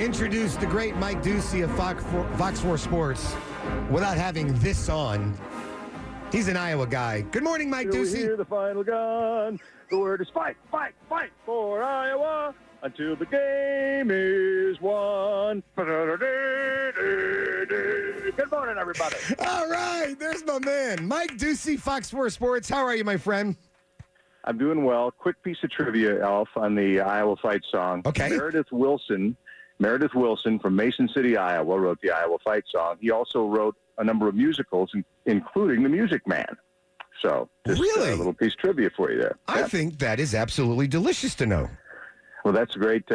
introduce the great Mike Ducey of Fox 4 Sports without having this on. He's an Iowa guy. Good morning, Mike Ducey. Hear the final gun. The word is fight, fight, fight for Iowa until the game is won. Good morning, everybody. All right, there's my man, Mike Ducey, Fox 4 Sports. How are you, my friend? I'm doing well. Quick piece of trivia, Alf, on the Iowa fight song. Okay. Meredith Wilson from Mason City, Iowa, wrote the Iowa fight song. He also wrote a number of musicals, including The Music Man. So, just really? A little piece of trivia for you there. I think that is absolutely delicious to know. Well, that's a great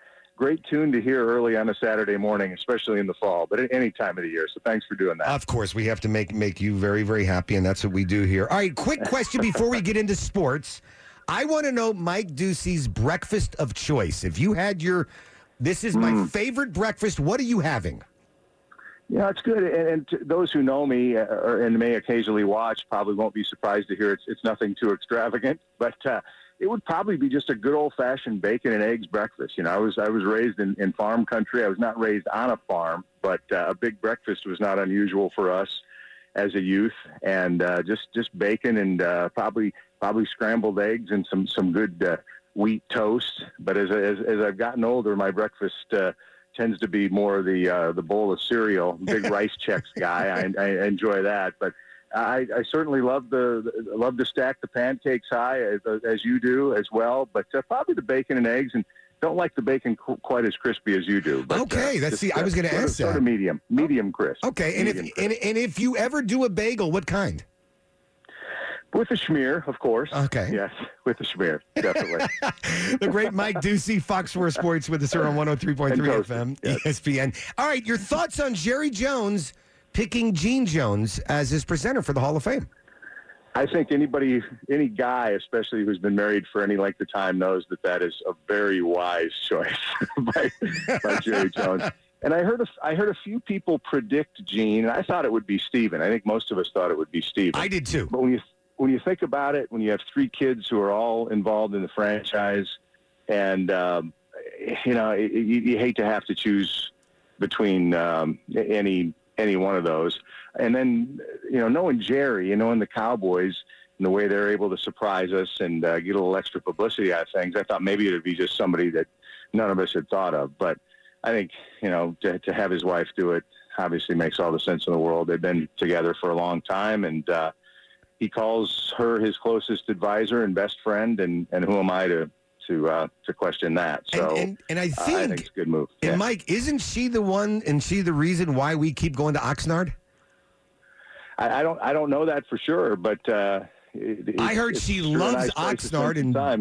tune to hear early on a Saturday morning, especially in the fall, but at any time of the year. So thanks for doing that. Of course, we have to make you very, very happy, and that's what we do here. All right, quick question before we get into sports. I want to know Mike Ducey's breakfast of choice. If you had this is my favorite breakfast, what are you having? Yeah, it's good. And to those who know me and may occasionally watch probably won't be surprised to hear it's nothing too extravagant, but it would probably be just a good old-fashioned bacon and eggs breakfast. You know, I was raised in farm country. I was not raised on a farm, but a big breakfast was not unusual for us as a youth. And just bacon and probably scrambled eggs and some good wheat toast. But as I've gotten older, my breakfast tends to be more the bowl of cereal. Big rice Chex guy. I enjoy that, but I certainly love to stack the pancakes high as you do as well. But probably the bacon and eggs, and don't like the bacon quite as crispy as you do. But, okay, I was going to ask that. Sort of medium crisp. Okay, and if you ever do a bagel, what kind? With a schmear, of course. Okay. Yes, with a schmear, definitely. The great Mike Ducey, Fox 4 Sports, with us here on 103.3 FM, yes. ESPN. All right, your thoughts on Jerry Jones picking Gene Jones as his presenter for the Hall of Fame? I think any guy, especially who's been married for any length of time, knows that is a very wise choice by Jerry Jones. And I heard a few people predict Gene, and I thought it would be Stephen. I think most of us thought it would be Stephen. I did too. But when you think about it, when you have three kids who are all involved in the franchise, and you hate to have to choose between any one of those, and then knowing Jerry, knowing the Cowboys and the way they're able to surprise us and get a little extra publicity out of things, I thought maybe it would be just somebody that none of us had thought of. But I think to have his wife do it obviously makes all the sense in the world. They've been together for a long time, and he calls her his closest advisor and best friend, and who am I to question that? So and I think it's a good move. And yeah. Mike, isn't she the one, and she the reason why we keep going to Oxnard? I don't know that for sure, but I heard she loves Oxnard,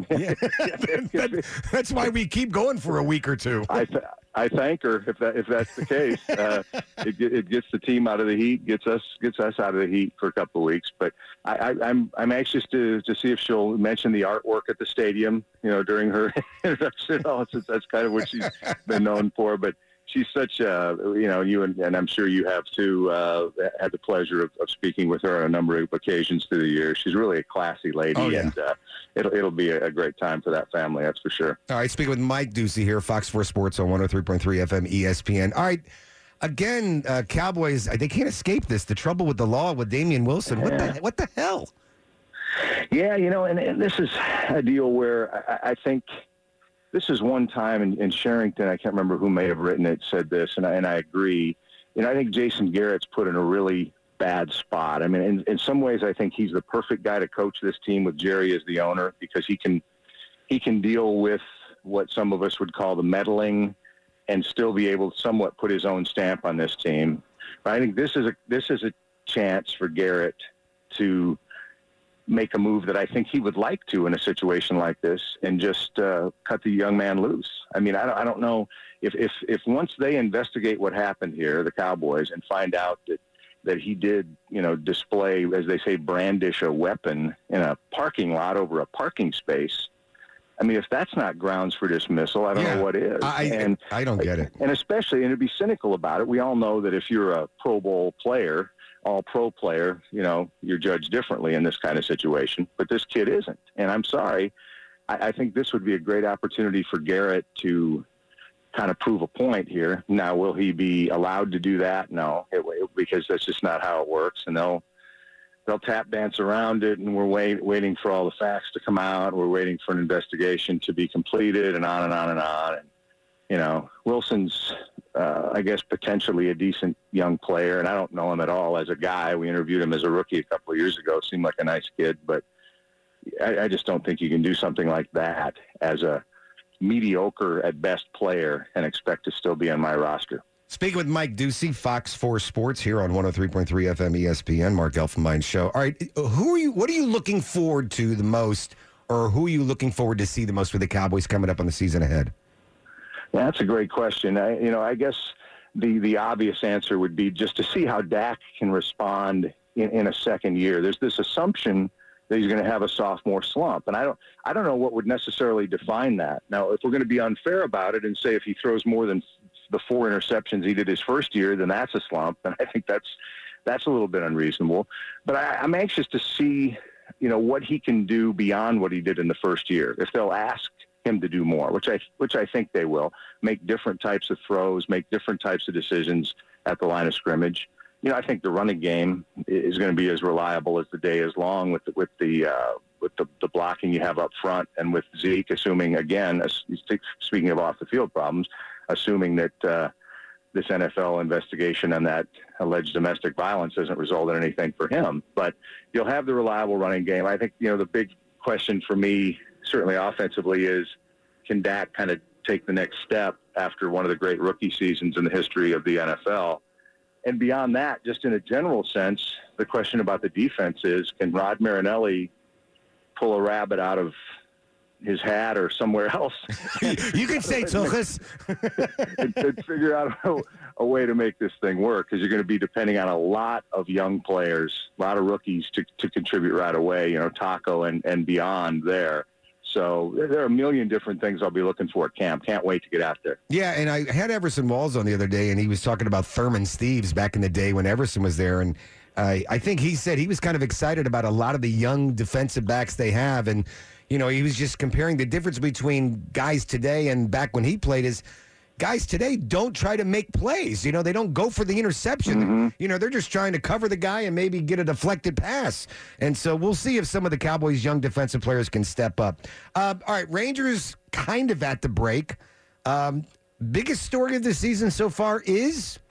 and that's why we keep going for a week or two. I thank her if that's the case. It gets the team out of the heat, gets us out of the heat for a couple of weeks. But I'm anxious to see if she'll mention the artwork at the stadium, during her introduction. Since that's kind of what she's been known for. But she's such you and I'm sure you have too, had the pleasure of speaking with her on a number of occasions through the years. She's really a classy lady, and it'll be a great time for that family, that's for sure. All right, speaking with Mike Ducey here, Fox 4 Sports on 103.3 FM ESPN. All right, again, Cowboys, they can't escape this. The trouble with the law with Damian Wilson. What the hell? Yeah, and this is a deal where I think this is one time in Sherrington, I can't remember who may have written it, said this, and I agree. I think Jason Garrett's put in a really bad spot. I mean, in some ways, I think he's the perfect guy to coach this team with Jerry as the owner, because he can deal with what some of us would call the meddling and still be able to somewhat put his own stamp on this team. But I think this is a chance for Garrett to make a move that I think he would like to in a situation like this, and just cut the young man loose. I mean, I don't know if once they investigate what happened here, the Cowboys, and find out that he did, display, as they say, brandish a weapon in a parking lot over a parking space. I mean, if that's not grounds for dismissal, I don't know what is. I don't get it. And especially, and to be cynical about it, we all know that if you're a Pro Bowl player, all-pro player, you're judged differently in this kind of situation. But this kid isn't. And I'm sorry, I think this would be a great opportunity for Garrett to kind of prove a point here. Now, will he be allowed to do that? No, because that's just not how it works. And they'll tap dance around it, and we're waiting for all the facts to come out. We're waiting for an investigation to be completed, and on and on and on. And, you know, Wilson's, I guess, potentially a decent young player, and I don't know him at all as a guy. We interviewed him as a rookie a couple of years ago. Seemed like a nice kid, but I just don't think you can do something like that as a mediocre at best player and expect to still be on my roster. Speaking with Mike Ducey, Fox 4 Sports here on 103.3 FM ESPN, Mark Elfenbein Show. All right, what are you looking forward to the most, or who are you looking forward to see the most with the Cowboys coming up on the season ahead? Yeah, that's a great question. I guess the obvious answer would be just to see how Dak can respond in a second year. There's this assumption that he's going to have a sophomore slump, and I don't know what would necessarily define that. Now, if we're going to be unfair about it and say if he throws more than the 4 interceptions he did his first year, then that's a slump, and I think that's a little bit unreasonable. But I'm anxious to see, what he can do beyond what he did in the first year. If they'll ask him to do more, which I think they will, make different types of throws, make different types of decisions at the line of scrimmage. I think the running game is going to be as reliable as the day is long with the blocking you have up front, and with Zeke, assuming, again, speaking of off the field problems, assuming that this NFL investigation on that alleged domestic violence doesn't result in anything for him. But you'll have the reliable running game. I think, the big question for me, certainly offensively, is can Dak kind of take the next step after one of the great rookie seasons in the history of the NFL? And beyond that, just in a general sense, the question about the defense is, can Rod Marinelli pull a rabbit out of his hat or somewhere else? You can say Tuchus. and figure out a way to make this thing work, because you're going to be depending on a lot of young players, a lot of rookies to contribute right away, Taco and beyond there. So there are a million different things I'll be looking for at camp. Can't wait to get out there. Yeah, and I had Everson Walls on the other day, and he was talking about Thurman Steves back in the day when Everson was there. And I think he said he was kind of excited about a lot of the young defensive backs they have. And, he was just comparing the difference between guys today and back when he played is guys today don't try to make plays. They don't go for the interception. Mm-hmm. They're just trying to cover the guy and maybe get a deflected pass. And so we'll see if some of the Cowboys' young defensive players can step up. All right, Rangers kind of at the break. Biggest story of the season so far is?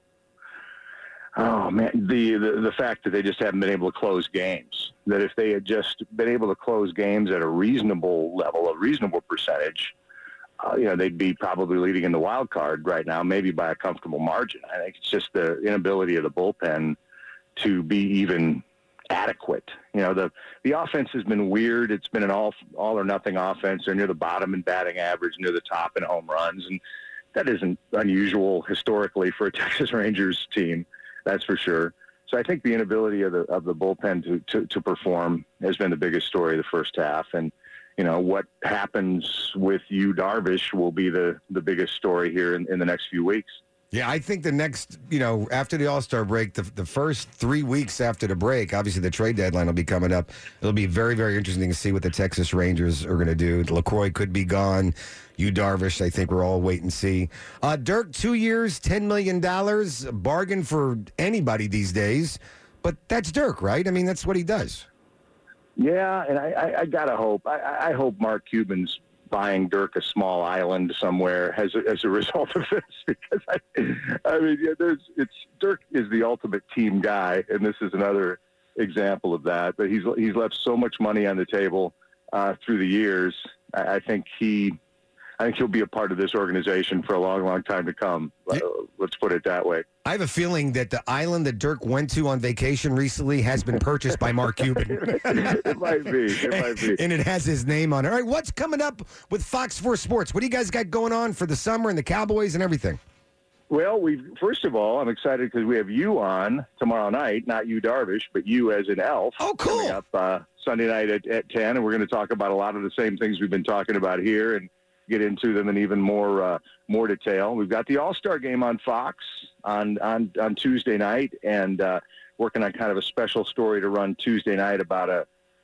Oh, man, the fact that they just haven't been able to close games. That if they had just been able to close games at a reasonable level, a reasonable percentage, they'd be probably leading in the wild card right now, maybe by a comfortable margin. I think it's just the inability of the bullpen to be even adequate. The offense has been weird. It's been an all or nothing offense. They're near the bottom in batting average, near the top in home runs, and that isn't unusual historically for a Texas Rangers team. That's for sure. So I think the inability of the bullpen to perform has been the biggest story of the first half. And, what happens with Yu Darvish will be the biggest story here in the next few weeks. Yeah, I think the next, after the All-Star break, the first 3 weeks after the break, obviously the trade deadline will be coming up. It'll be very, very interesting to see what the Texas Rangers are going to do. LaCroix could be gone. Yu Darvish, I think we're all wait and see. Dirk, 2 years, $10 million, a bargain for anybody these days. But that's Dirk, right? I mean, that's what he does. Yeah, and I got to hope. I hope Mark Cuban's buying Dirk a small island somewhere as a result of this, because Dirk is the ultimate team guy, and this is another example of that. But he's left so much money on the table through the years. I think he'll be a part of this organization for a long, long time to come. Let's put it that way. I have a feeling that the island that Dirk went to on vacation recently has been purchased by Mark Cuban. It might be. And it has his name on it. All right, what's coming up with Fox 4 Sports? What do you guys got going on for the summer and the Cowboys and everything? Well, first of all, I'm excited because we have you on tomorrow night, not Yu Darvish, but you as an elf. Oh, cool. Coming up Sunday night at 10, and we're going to talk about a lot of the same things we've been talking about here and get into them in even more detail. We've got the All-Star game on Fox on Tuesday night, and working on kind of a special story to run Tuesday night about a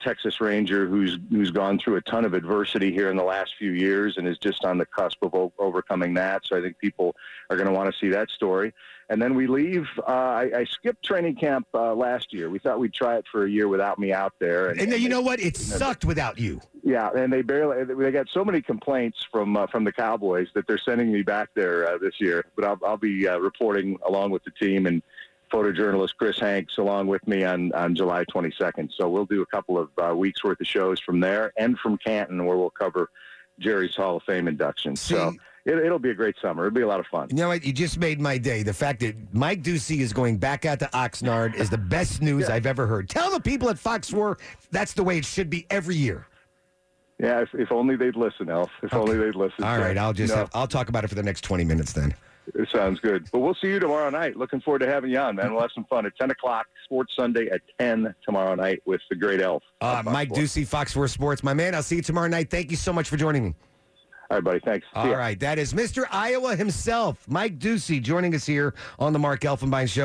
Texas Ranger who's gone through a ton of adversity here in the last few years and is just on the cusp of overcoming that. So I think people are going to want to see that story. And then we leave. I skipped training camp last year. We thought we'd try it for a year without me out there. And you know what? It sucked without you. Yeah, and they got so many complaints from the Cowboys that they're sending me back there this year. But I'll be reporting along with the team and photojournalist Chris Hanks along with me on July 22nd. So we'll do a couple of weeks worth of shows from there and from Canton where we'll cover Jerry's Hall of Fame induction. So it'll be a great summer. It'll be a lot of fun. You know what? You just made my day. The fact that Mike Ducey is going back out to Oxnard is the best news I've ever heard. Tell the people at Fox 4 that's the way it should be every year. Yeah, if only they'd listen, Elf. If only they'd listen. All right, I'll talk about it for the next 20 minutes then. It sounds good. But we'll see you tomorrow night. Looking forward to having you on, man. We'll have some fun at 10 o'clock, Sports Sunday at 10 tomorrow night with the great Elf. Mike Ducey, Fox 4 Sports. My man, I'll see you tomorrow night. Thank you so much for joining me. All right, buddy. Thanks. All right, that is Mr. Iowa himself, Mike Ducey, joining us here on the Mark Elfenbein Show.